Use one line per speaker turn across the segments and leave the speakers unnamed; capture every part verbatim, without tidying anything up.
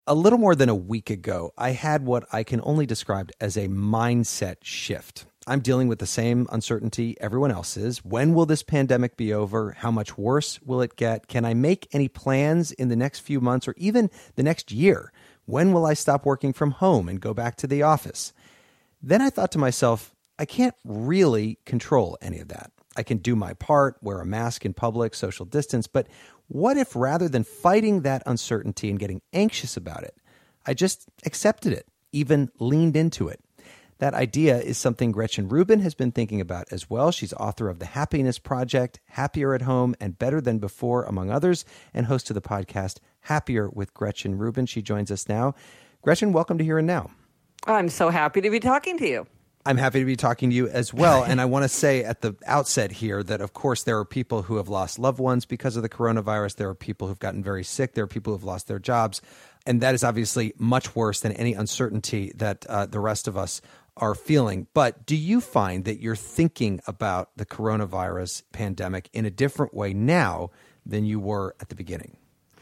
A little more than a week ago, I had what I can only describe as a mindset shift. I'm dealing with the same uncertainty everyone else is. When will this pandemic be over? How much worse will it get? Can I make any plans in the next few months or even the next year? When will I stop working from home and go back to the office? Then I thought to myself, I can't really control any of that. I can do my part, wear a mask in public, social distance, but what if rather than fighting that uncertainty and getting anxious about it, I just accepted it, even leaned into it? That idea is something Gretchen Rubin has been thinking about as well. She's author of The Happiness Project, Happier at Home, and Better Than Before, among others, and host of the podcast Happier with Gretchen Rubin. She joins us now. Gretchen, welcome to Here and Now.
I'm so happy to be talking to you.
I'm happy to be talking to you as well. And I want to say at the outset here that, of course, there are people who have lost loved ones because of the coronavirus. There are people who've gotten very sick. There are people who've lost their jobs. And that is obviously much worse than any uncertainty that uh, the rest of us are feeling. But do you find that you're thinking about the coronavirus pandemic in a different way now than you were at the beginning?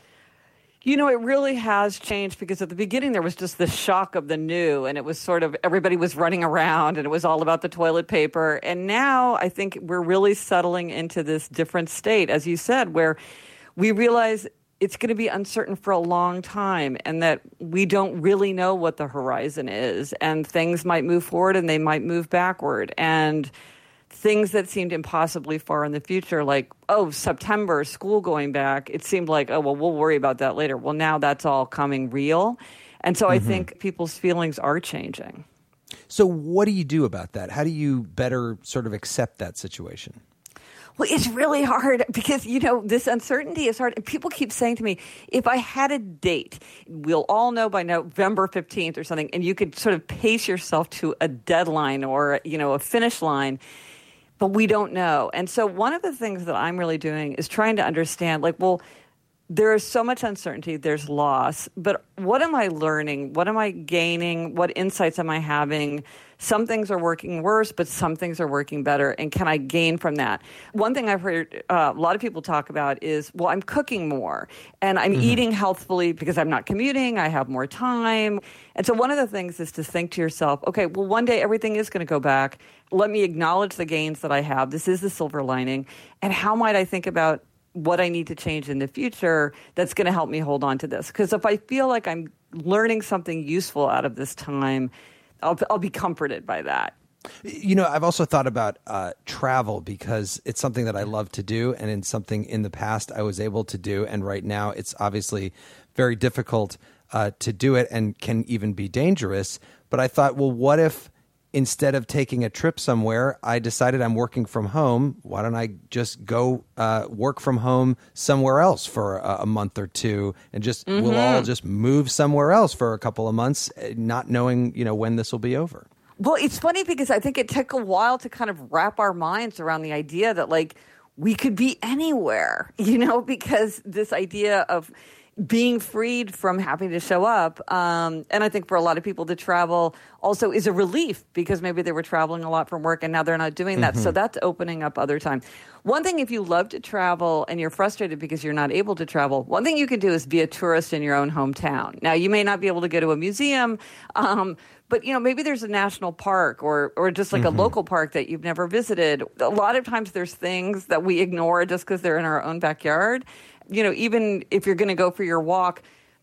You know, it really has changed because at the beginning there was just the shock of the new, and it was sort of everybody was running around and it was all about the toilet paper. And now I think we're really settling into this different state, as you said, where we realize it's going to be uncertain for a long time and that we don't really know what the horizon is, and things might move forward and they might move backward. And things that seemed impossibly far in the future, like, oh, September, school going back, it seemed like, oh, well, we'll worry about that later. Well, now that's all coming real. And so mm-hmm. I think people's feelings are changing.
So what do you do about that? How do you better sort of accept that situation?
Well, it's really hard because, you know, this uncertainty is hard. And people keep saying to me, if I had a date, we'll all know by November fifteenth or something, and you could sort of pace yourself to a deadline or, you know, a finish line. But we don't know. And so one of the things that I'm really doing is trying to understand, like, well, there is so much uncertainty, there's loss, but what am I learning? What am I gaining? What insights am I having? Some things are working worse, but some things are working better. And can I gain from that? One thing I've heard uh, a lot of people talk about is, well, I'm cooking more and I'm mm-hmm. eating healthfully because I'm not commuting. I have more time. And so one of the things is to think to yourself, okay, well, one day everything is going to go back. Let me acknowledge the gains that I have. This is the silver lining. And how might I think about what I need to change in the future that's going to help me hold on to this? Because if I feel like I'm learning something useful out of this time, I'll, I'll be comforted by that.
You know, I've also thought about uh, travel because it's something that I love to do, and it's something in the past I was able to do. And right now it's obviously very difficult uh, to do it and can even be dangerous. But I thought, well, what if instead of taking a trip somewhere, I decided I'm working from home? Why don't I just go uh, work from home somewhere else for a, a month or two, and just mm-hmm. we'll all just move somewhere else for a couple of months, not knowing, you know, when this will be over.
Well, it's funny because I think it took a while to kind of wrap our minds around the idea that, like, we could be anywhere, you know, because this idea of being freed from having to show up. Um, and I think for a lot of people, the travel also is a relief because maybe they were traveling a lot from work and now they're not doing that. Mm-hmm. So that's opening up other time. One thing, if you love to travel and you're frustrated because you're not able to travel, one thing you can do is be a tourist in your own hometown. Now, you may not be able to go to a museum, um, but, you know, maybe there's a national park or or just like mm-hmm. a local park that you've never visited. A lot of times there's things that we ignore just because they're in our own backyard. You know, even if you're going to go for your walk,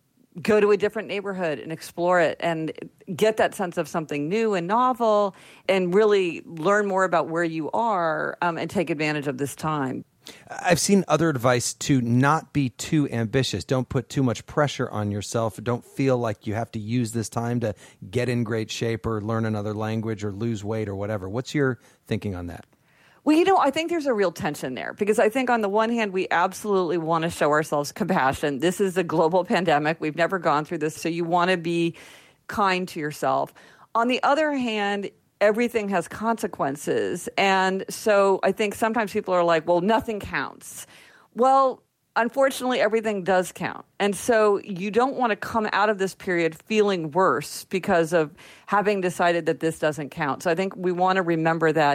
go to a different neighborhood and explore it and get that sense of something new and novel and really learn more about where you are um, and take advantage of this time.
I've seen other advice to not be too ambitious. Don't put too much pressure on yourself. Don't feel like you have to use this time to get in great shape or learn another language or lose weight or whatever. What's your thinking on that?
Well, you know, I think there's a real tension there because I think on the one hand, we absolutely want to show ourselves compassion. This is a global pandemic. We've never gone through this, so you want to be kind to yourself. On the other hand, everything has consequences. And so I think sometimes people are like, well, nothing counts. Well, unfortunately, everything does count. And so you don't want to come out of this period feeling worse because of having decided that this doesn't count. So I think we want to remember that.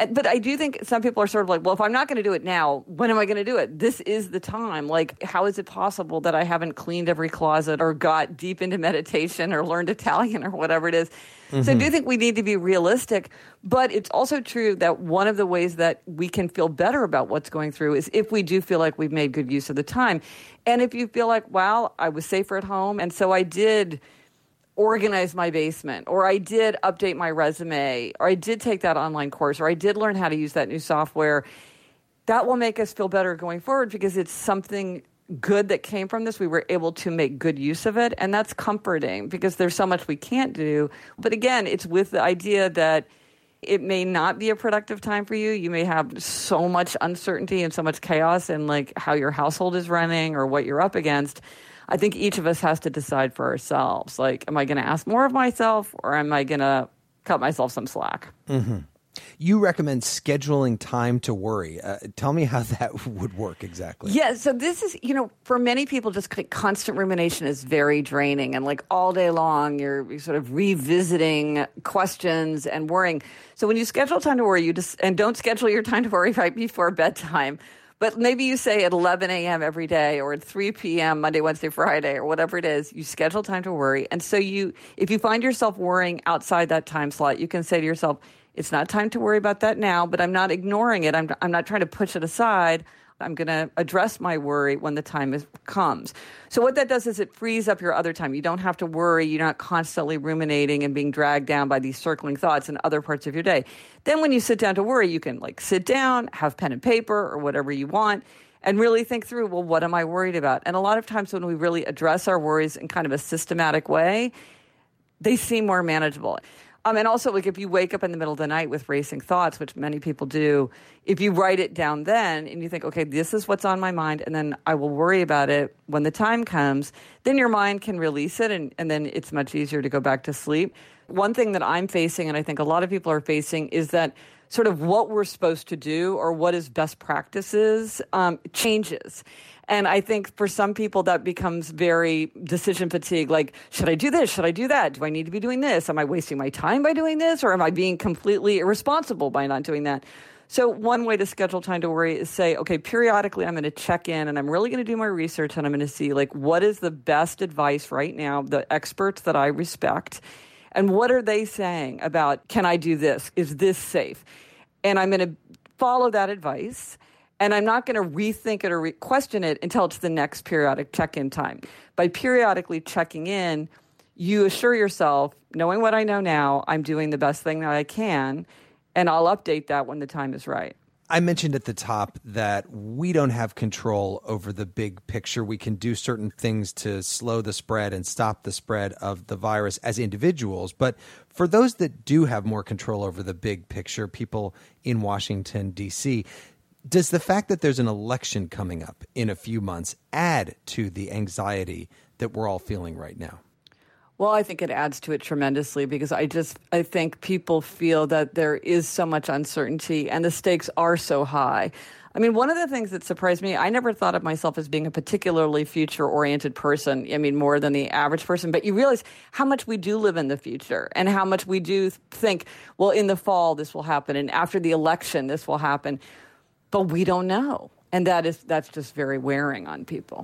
But I do think some people are sort of like, well, if I'm not going to do it now, when am I going to do it? This is the time. Like, how is it possible that I haven't cleaned every closet or got deep into meditation or learned Italian or whatever it is? Mm-hmm. So I do think we need to be realistic. But it's also true that one of the ways that we can feel better about what's going through is if we do feel like we've made good use of the time. And if you feel like, wow, I was safer at home, and so I did organize my basement, or I did update my resume, or I did take that online course, or I did learn how to use that new software, that will make us feel better going forward because it's something good that came from this. We were able to make good use of it, and that's comforting because there's so much we can't do. But again, it's with the idea that it may not be a productive time for you. You may have so much uncertainty and so much chaos in like how your household is running or what you're up against. I think each of us has to decide for ourselves, like, am I going to ask more of myself or am I going to cut myself some slack?
Mm-hmm. You recommend scheduling time to worry. Uh, tell me how that would work exactly.
Yeah, so this is, you know, for many people, just constant rumination is very draining. And like all day long, you're, you're sort of revisiting questions and worrying. So when you schedule time to worry, you just, and don't schedule your time to worry right before bedtime. But maybe you say at eleven a.m. every day or at three p.m. Monday, Wednesday, Friday, or whatever it is, you schedule time to worry. And so you, if you find yourself worrying outside that time slot, you can say to yourself, it's not time to worry about that now, but I'm not ignoring it. I'm, I'm not trying to push it aside. I'm going to address my worry when the time is, comes. So what that does is it frees up your other time. You don't have to worry. You're not constantly ruminating and being dragged down by these circling thoughts in other parts of your day. Then when you sit down to worry, you can like sit down, have pen and paper or whatever you want, and really think through, well, what am I worried about? And a lot of times when we really address our worries in kind of a systematic way, they seem more manageable. Um, and also, like if you wake up in the middle of the night with racing thoughts, which many people do, if you write it down then and you think, okay, this is what's on my mind, and then I will worry about it when the time comes, then your mind can release it, and, and then it's much easier to go back to sleep. One thing that I'm facing, and I think a lot of people are facing, is that sort of what we're supposed to do or what is best practices um, changes. And I think for some people that becomes very decision fatigue, like, should I do this? Should I do that? Do I need to be doing this? Am I wasting my time by doing this? Or am I being completely irresponsible by not doing that? So one way to schedule time to worry is say, okay, periodically I'm going to check in and I'm really going to do my research and I'm going to see like what is the best advice right now, the experts that I respect, and what are they saying about, can I do this? Is this safe? And I'm going to follow that advice. And I'm not going to rethink it or re- question it until it's the next periodic check-in time. By periodically checking in, you assure yourself, knowing what I know now, I'm doing the best thing that I can, and I'll update that when the time is right.
I mentioned at the top that we don't have control over the big picture. We can do certain things to slow the spread and stop the spread of the virus as individuals. But for those that do have more control over the big picture, people in Washington, D C, does the fact that there's an election coming up in a few months add to the anxiety that we're all feeling right now?
Well, I think it adds to it tremendously because I just, I think people feel that there is so much uncertainty and the stakes are so high. I mean, one of the things that surprised me, I never thought of myself as being a particularly future-oriented person, I mean, more than the average person, but you realize how much we do live in the future and how much we do think, well, in the fall this will happen and after the election this will happen. But we don't know. And that is that's just very wearing on people.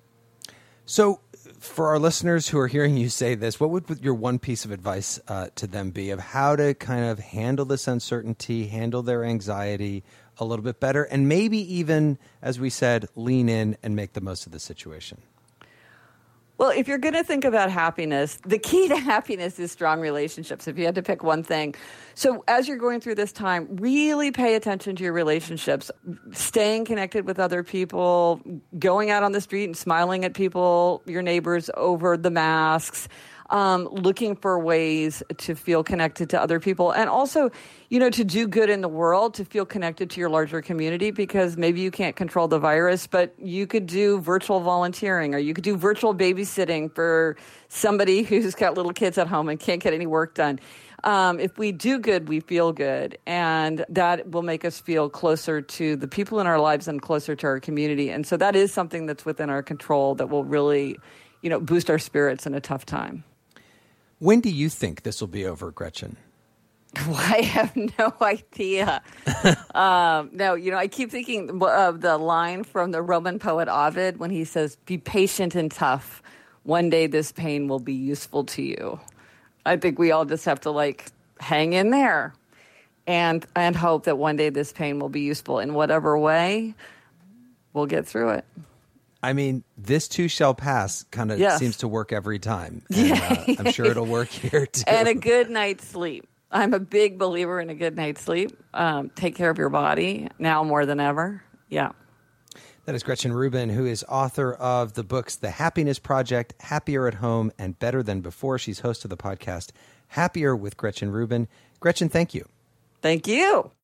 So for our listeners who are hearing you say this, what would your one piece of advice uh, to them be of how to kind of handle this uncertainty, handle their anxiety a little bit better, and maybe even, as we said, lean in and make the most of the situation?
Well, if you're going to think about happiness, the key to happiness is strong relationships, if you had to pick one thing. So as you're going through this time, really pay attention to your relationships, staying connected with other people, going out on the street and smiling at people, your neighbors over the masks, um, looking for ways to feel connected to other people. And also, you know, to do good in the world, to feel connected to your larger community, because maybe you can't control the virus, but you could do virtual volunteering or you could do virtual babysitting for somebody who's got little kids at home and can't get any work done. Um, if we do good, we feel good. And that will make us feel closer to the people in our lives and closer to our community. And so that is something that's within our control that will really, you know, boost our spirits in a tough time.
When do you think this will be over, Gretchen?
I have no idea. um, no, you know, I keep thinking of the line from the Roman poet Ovid when he says, "Be patient and tough. One day this pain will be useful to you." I think we all just have to like hang in there and and hope that one day this pain will be useful in whatever way. We'll get through it.
I mean, this too shall pass kind of
yes.
seems to work every time. And, uh, I'm sure it'll work here too.
And a good night's sleep. I'm a big believer in a good night's sleep. Um, take care of your body now more than ever. Yeah.
That is Gretchen Rubin, who is author of the books The Happiness Project, Happier at Home, and Better Than Before. She's host of the podcast Happier with Gretchen Rubin. Gretchen, thank you.
Thank you.